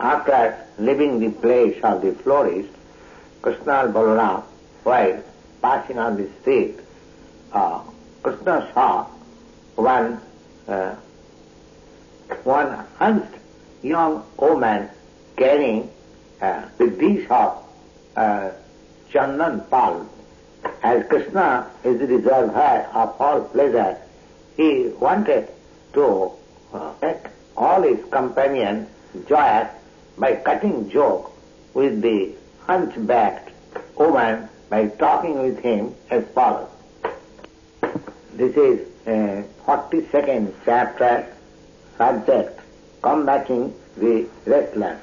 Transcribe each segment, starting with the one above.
after leaving the place of the florist, Krishna and Balaram, while passing on the street, Krishna saw one hunched young woman carrying the dish of chandan palm. As Krishna is the reservoir of all pleasure, he wanted to make all his companions joyous by cutting joke with the hunchbacked woman by talking with him as follows. This is 42nd chapter, subject, combating the restless.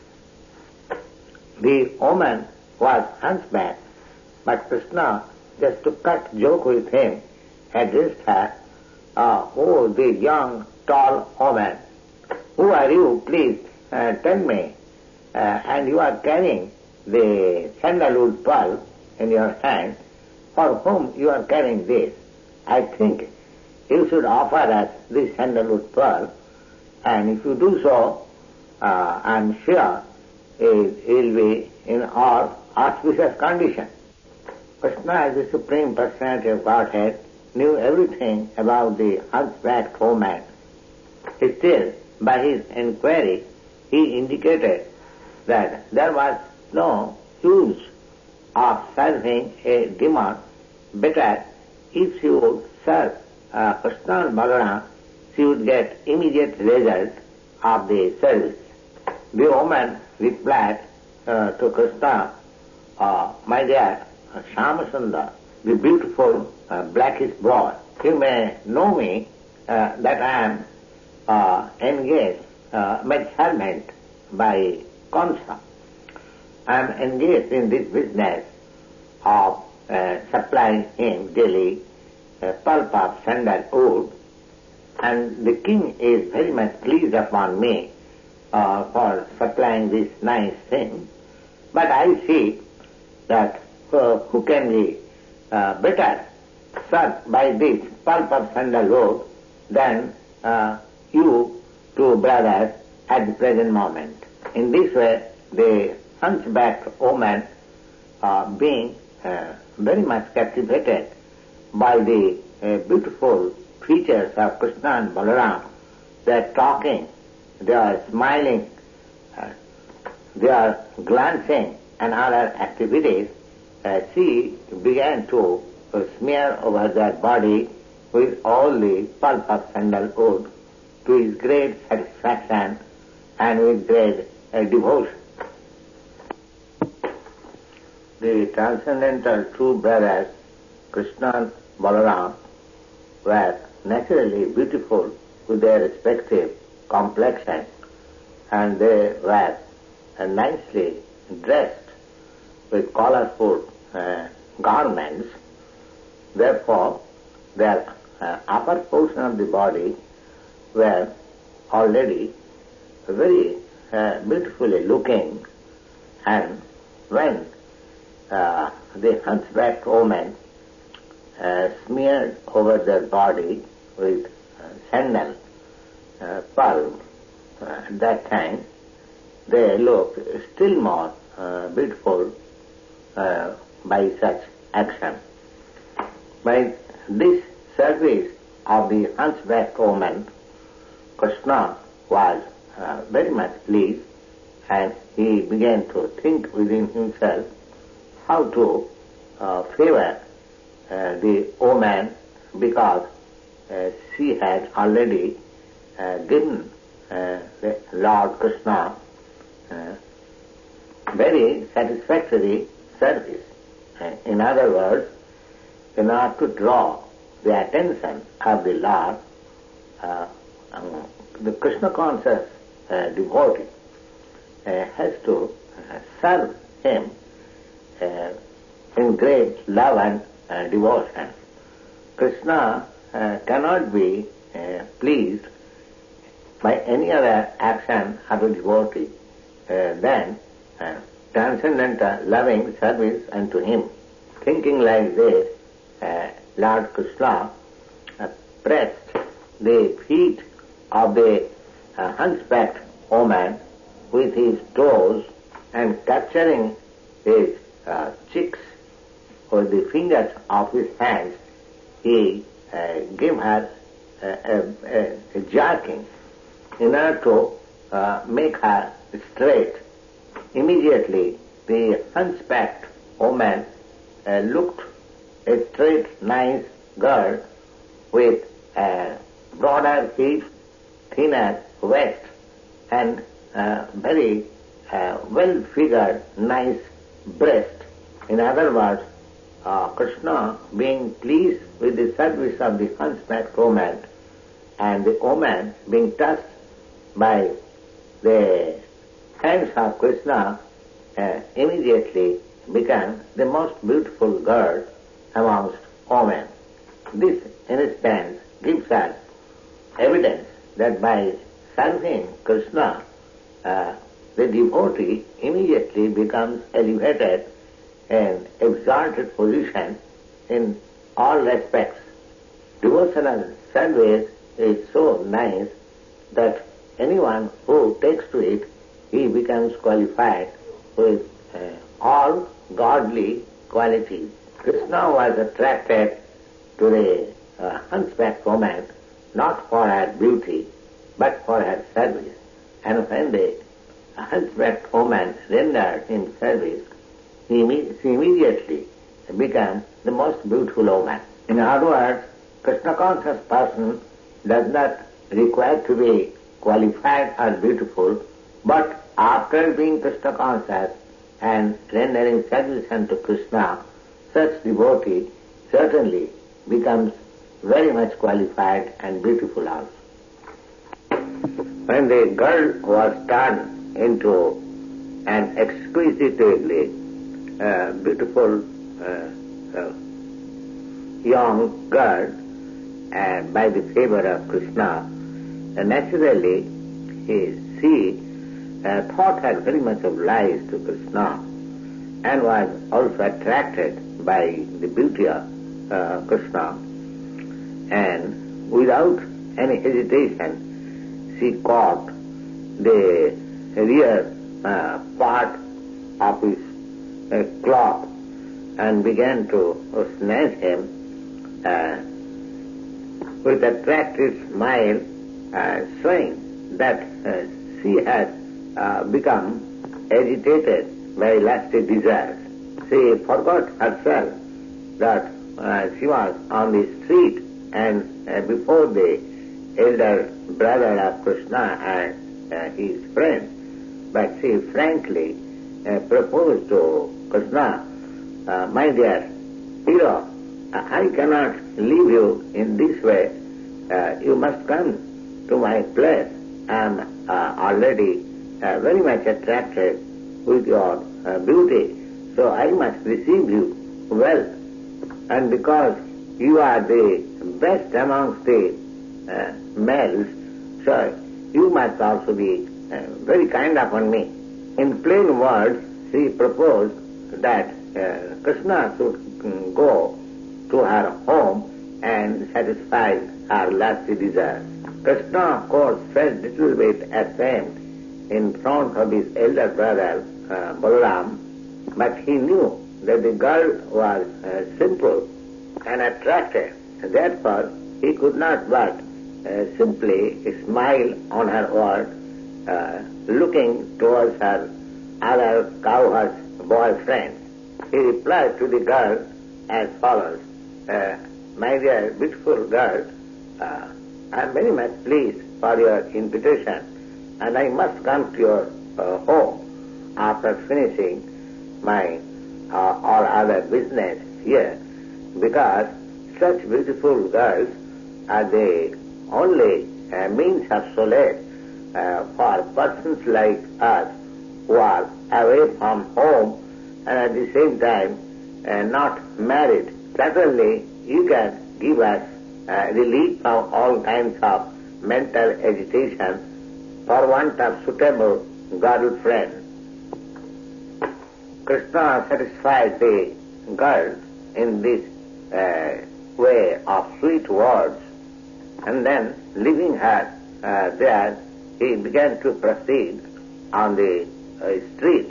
The woman was hunchbacked, but Krishna, just to cut joke with him, addressed her, "Oh, the young, tall woman, who are you? Please tell me." And you are carrying the sandalwood pearl in your hand. For whom you are carrying this? I think you should offer us this sandalwood pearl, and if you do so, I am sure it will be in all auspicious condition. Krishna, as the Supreme Personality of Godhead, knew everything about the hunchbacked woman. Still, by his inquiry, he indicated that there was no use of serving a demon. Better, if she would serve Krishna and Balaram, she would get immediate result of the service. The woman replied to Krishna, "My dear Shyamasundar, the beautiful blackish boy, you may know me that I am engaged, made servant by Kansa. I am engaged in this business of supplying him daily pulp of sandalwood, and the king is very much pleased upon me for supplying this nice thing. But I see that who can be better served by this pulp of sandalwood than you two brothers at the present moment." In this way, the hunchbacked woman, being very much captivated by the beautiful features of Krishna and Balaram, they are talking, they are smiling, they are glancing and other activities, she began to smear over their body with all the pulp of sandalwood to his great satisfaction and with great devotion. The transcendental two brothers, Krishna and Balaram, were naturally beautiful with their respective complexion, and they were nicely dressed with colorful garments. Therefore, their upper portion of the body were already very beautifully looking, and when the hunchbacked woman smeared over their body with sandal pulp, at that time they looked still more beautiful by such action. By this service of the hunchbacked woman, Krishna was very much pleased, and he began to think within himself how to favor the woman, because she had already given the Lord Krishna very satisfactory service. In other words, in order to draw the attention of the Lord, the Krishna conscious devotee has to serve him in great love and devotion. Krishna cannot be pleased by any other action of a devotee than transcendental loving service unto him. Thinking like this, Lord Krishna pressed the feet of the hunchbacked woman with his toes and capturing his cheeks with the fingers of his hands, he gave her a jerking in order to make her straight. Immediately the hunchbacked woman looked a straight, nice girl with broader hips, thinner waist, and very well-figured, nice breast. In other words, Krishna, being pleased with the service of the hunchbacked woman, and the woman being touched by the hands of Krishna, immediately became the most beautiful girl amongst women. This instance gives us evidence that by serving Krishna, the devotee immediately becomes elevated and exalted position in all respects. Devotional service is so nice that anyone who takes to it, he becomes qualified with all godly qualities. Krishna was attracted to the hunchbacked woman not for her beauty but for her service. And when the hunchbacked woman rendered him service, she immediately became the most beautiful woman. In other words, Krishna conscious person does not require to be qualified or beautiful, but after being Krishna conscious and rendering service unto Krishna, such devotee certainly becomes very much qualified and beautiful also. When the girl was turned into an exquisitely beautiful young girl by the favor of Krishna, naturally she thought her very much obliged to Krishna and was also attracted by the beauty of Krishna, and without any hesitation she caught the rear part of his cloth and began to snatch him with attractive smile, showing that she had become agitated by lusty desires. She forgot herself that she was on the street and before the elder brother of Krishna and his friend, but she frankly proposed to Krishna, my dear hero, I cannot leave you in this way. You must come to my place. I am already very much attracted with your beauty, so I must receive you well. And because you are the best amongst the males, so you must also be very kind upon me. In plain words, she proposed that Krishna should go to her home and satisfy her lusty desires. Krishna, of course, felt little bit ashamed in front of his elder brother Balaram, but he knew that the girl was simple and attractive. Therefore, he could not but simply smile on her word, looking towards her other cowherd boyfriend. He replied to the girl as follows: my dear beautiful girl, I am very much pleased for your invitation, and I must come to your home after finishing my all other business here, because such beautiful girls are the only means of solace for persons like us who are away from home and at the same time not married. Certainly you can give us relief from all kinds of mental agitation for want of suitable girl friend. Krishna satisfied the girl in this way of sweet words, and then leaving her there, he began to proceed on the street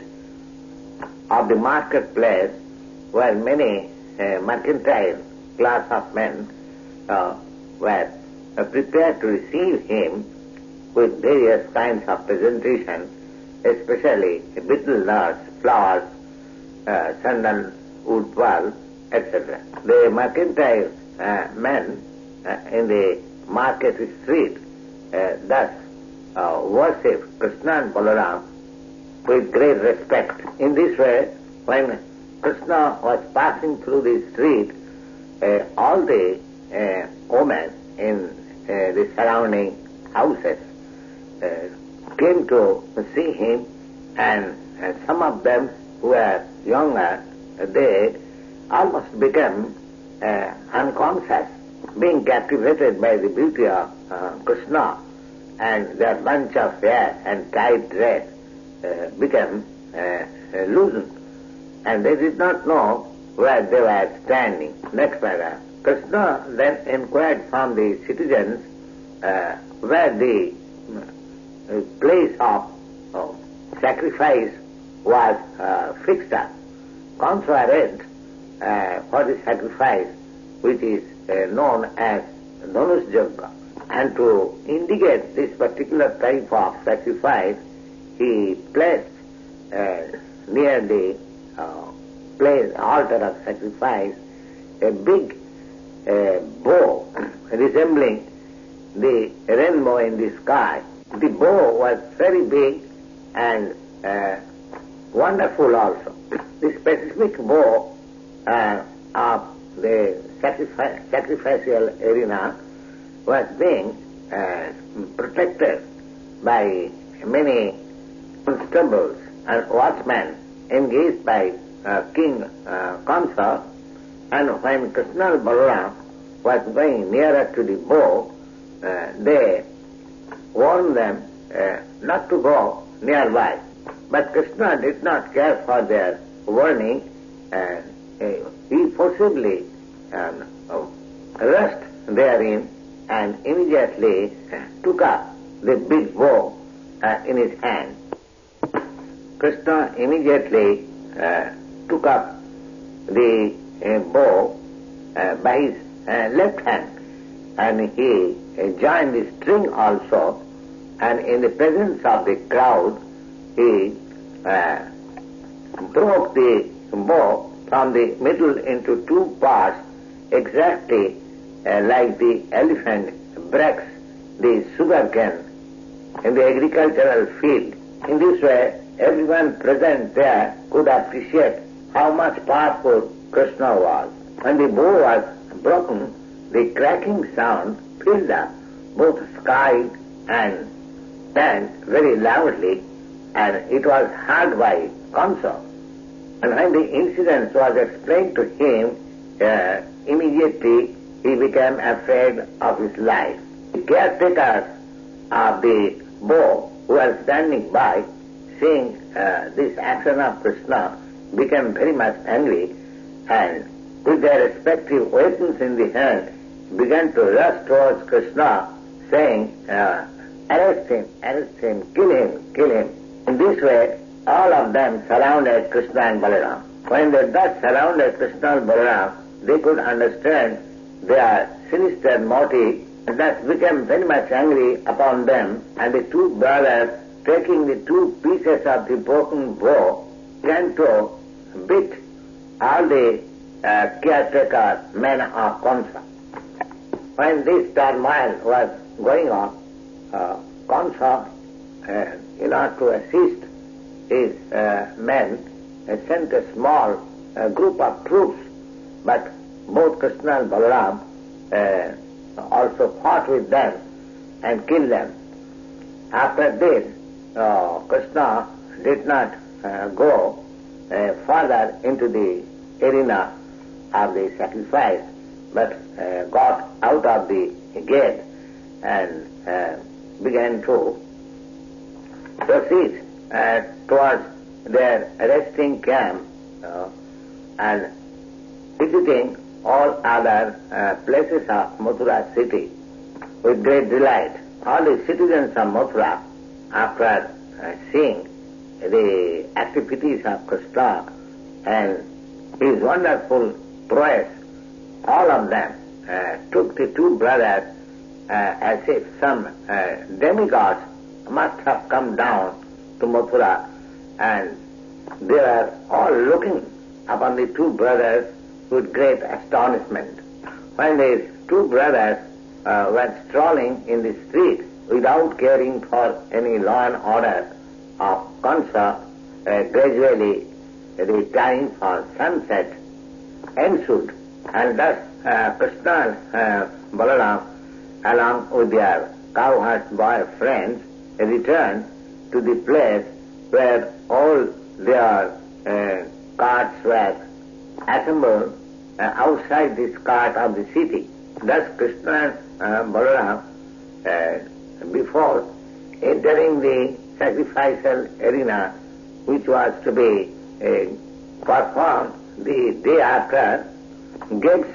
of the marketplace where many mercantile class of men were prepared to receive him with various kinds of presentation, especially betel nuts, flowers, sandal wood balls, etc. The mercantile men in the market street thus worship Krishna and Balaram with great respect. In this way, when Krishna was passing through the street, all the women in the surrounding houses came to see him, and some of them who were younger, they almost became unconscious, being captivated by the beauty of Krishna, and their bunch of hair and tight dress became loosened, and they did not know where they were standing. Next paragraph. Krishna then inquired from the citizens where the place of sacrifice was fixed up. Kansa arranged for the sacrifice, which is known as Dhanush-yagya. And to indicate this particular type of sacrifice, he placed near the altar of sacrifice a big bow resembling the rainbow in the sky. The bow was very big and wonderful also. The specific bow of the sacrificial arena was being protected by many constables and watchmen engaged by King Kansa, and when Krishna and Balaram was going nearer to the bow, they warned them not to go nearby. But Krishna did not care for their warning, and he forcibly rushed therein and immediately took up the big bow in his hand. Krishna immediately took up the bow by his left hand, and he joined the string also, and in the presence of the crowd he broke the bow from the middle into two parts, exactly like the elephant breaks the sugar cane in the agricultural field. In this way, everyone present there could appreciate how much powerful Krishna was. When the bow was broken, the cracking sound filled up both sky and land very loudly, and it was heard by Kansa. And when the incident was explained to him, immediately he became afraid of his life. The caretakers of the bow who were standing by, seeing this action of Krishna, became very much angry, and with their respective weapons in the hand, began to rush towards Krishna, saying, arrest him, kill him. In this way, all of them surrounded Krishna and Balaram. When they thus surrounded Krishna and Balaram, they could understand their sinister motive, and thus became very much angry upon them, and the two brothers, taking the two pieces of the broken bow, began to beat all the caretaker men of Kansa. When this turmoil was going on, Kansa, in order to assist his men, sent a small group of troops, but both Krishna and Balaram also fought with them and killed them. After this, Krishna did not go further into the arena of the sacrifice, but got out of the gate and began to proceed towards their resting camp and visiting all other places of Mathura city with great delight. All the citizens of Mathura, after seeing the activities of Krishna and his wonderful prowess, all of them took the two brothers as if some demigods must have come down to Mathura, and they were all looking upon the two brothers with great astonishment. When these two brothers were strolling in the street without caring for any law and order of Kansa, gradually the time for sunset ensued, and thus Krishna and Balaram, along with their cowherd boy friends, returned to the place where all their carts were assembled outside this cart of the city. Thus Krishna and Balaram, before entering the sacrificial arena, which was to be performed the day after, gave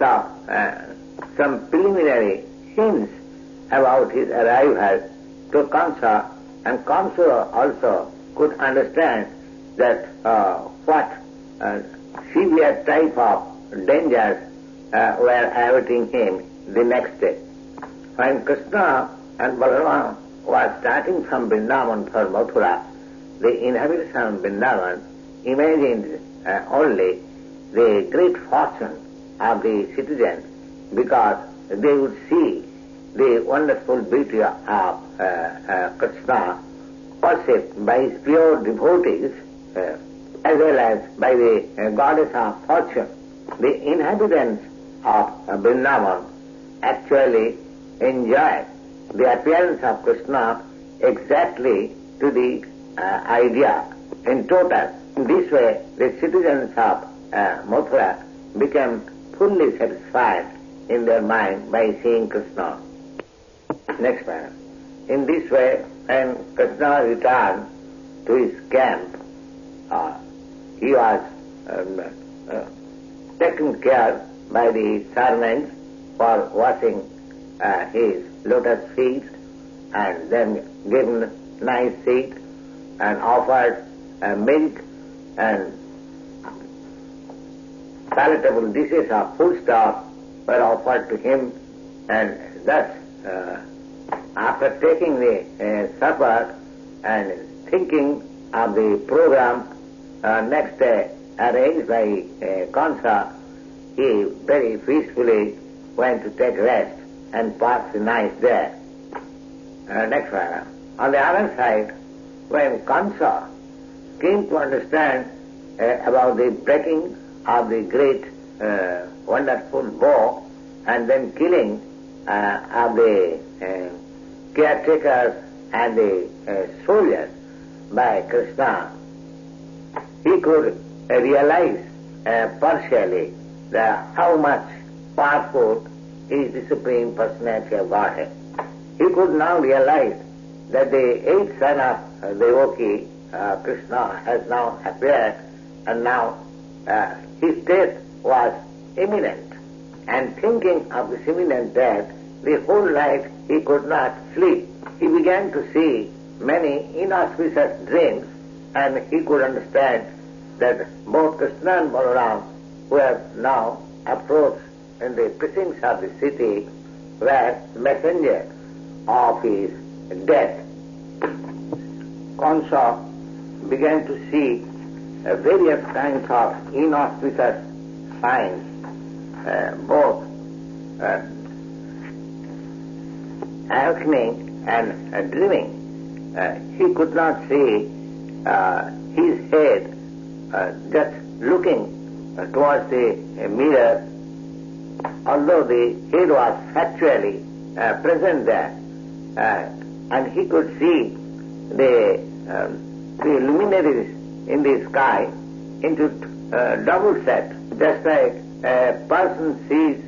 some preliminary hints about his arrival to Kansa, and Kansa also could understand that what severe type of dangers were awaiting him the next day. When Krishna and Balaram was starting from Vrindavan for Mathura, the inhabitants of Vrindavan imagined only the great fortune of the citizens, because they would see the wonderful beauty of Krishna worshipped by his pure devotees as well as by the goddess of fortune. The inhabitants of Vrindavan actually enjoyed the appearance of Krishna exactly to the idea in total. In this way, the citizens of Mathura became fully satisfied in their mind by seeing Krishna. Next one. In this way, when Krishna returned to his camp, he was taken care by the servants for washing his lotus feet, and then given nice seat and offered milk and palatable dishes of foodstuff were offered to him, and thus after taking the supper and thinking of the program next day arranged by Kansa, he very peacefully went to take rest and pass the night there. Next one. On the other side, when Kansa came to understand about the breaking of the great wonderful bow and then killing of the caretakers and the soldiers by Krishna, he could realize partially how much powerful is the Supreme Personality of Godhead. He could now realize that the eighth son of Devaki, Krishna, has now appeared, and now his death was imminent. And thinking of this imminent death, the whole night he could not sleep. He began to see many inauspicious dreams, and he could understand that both Krishna and Balaram, who have now approached in the precincts of the city, were messengers of his death. Kansa began to see various kinds of inauspicious signs, both awakening and dreaming. He could not see his head just looking towards the mirror, although the head was factually present there, and he could see the luminaries in the sky into double set, just like a person sees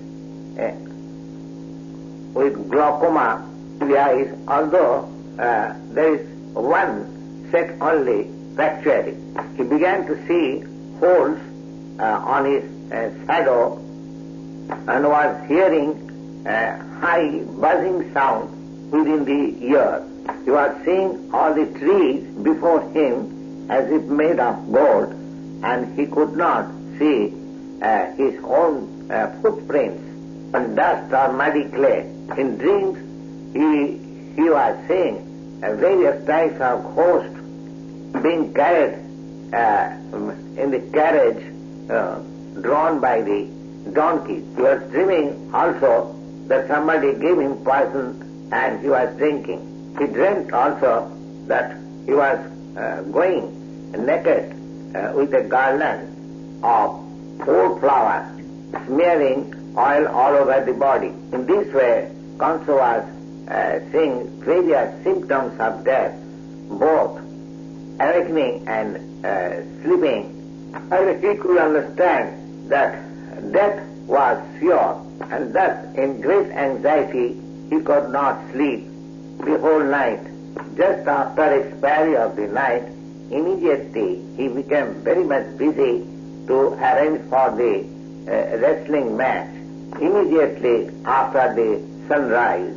with glaucoma in the eyes, although there is one set only factually. He began to see holes on his shadow and was hearing a high buzzing sound within the ear. He was seeing all the trees before him as if made of gold, and he could not see his own footprints on dust or muddy clay. In dreams, he was seeing various types of hosts being carried in the carriage drawn by the donkey. He was dreaming also that somebody gave him poison and he was drinking. He dreamt also that he was going naked with a garland of old flowers, smearing oil all over the body. In this way, Kansa was seeing various symptoms of death, both awakening and sleeping. And he could understand that death was sure, and thus in great anxiety he could not sleep the whole night. Just after expiry of the night, immediately he became very much busy to arrange for the wrestling match. Immediately after the sunrise,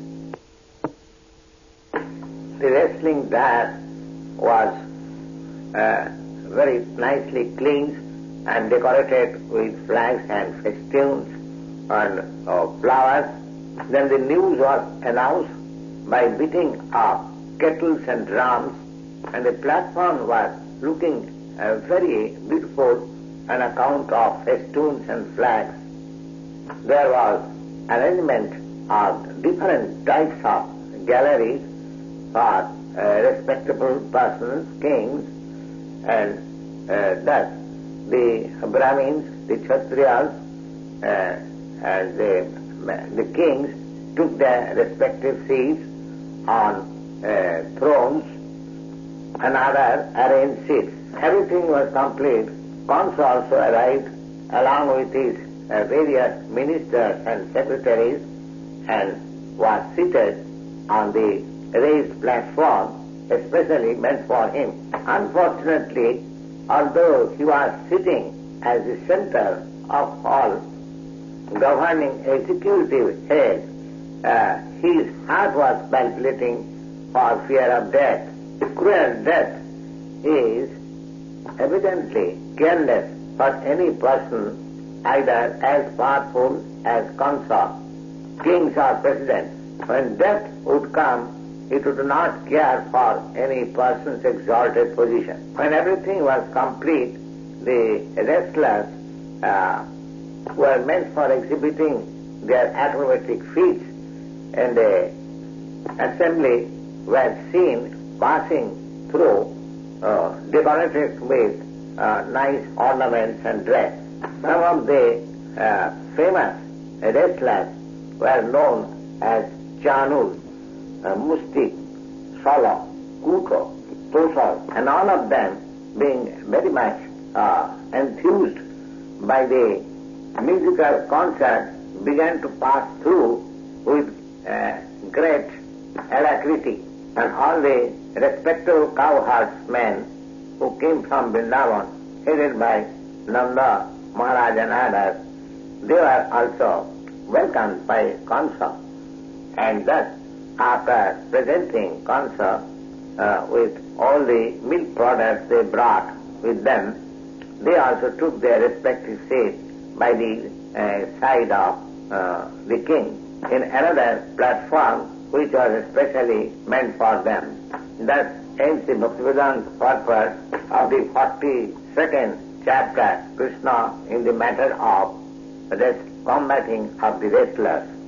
the wrestling mat was very nicely cleansed and decorated with flags and festoons and flowers. Then the news was announced by beating of kettles and drums, and the platform was looking very beautiful on account of festoons and flags. There was arrangement of different types of galleries for respectable persons, kings, and thus the Brahmins, the Kshatriyas, and the kings took their respective seats on thrones and other arranged seats. Everything was complete. Kansa also arrived along with his various ministers and secretaries and was seated on the raised platform especially meant for him. Unfortunately, although he was sitting as the center of all governing executive head, his heart was palpitating for fear of death. The cruel death is evidently careless for any person, either as powerful as Kansa, kings or presidents. When death would come, it would not care for any person's exalted position. When everything was complete, the wrestlers were meant for exhibiting their acrobatic feats, and the assembly were seen passing through decorated with nice ornaments and dress. Some of the famous wrestlers were known as Chanus, Mustik, Sala, Kuto, Tosal, and all of them being very much enthused by the musical concert began to pass through with great alacrity, and all the respective cowherdsmen who came from Vrindavan, headed by Nanda Maharaj and others, they were also welcomed by Kansa, and thus after presenting Kansa with all the milk products they brought with them, they also took their respective seats by the side of the king in another platform which was especially meant for them. Thus ends the Bhaktivedanta purpose of the 42nd chapter, Krishna in the matter of combating of the wrestlers.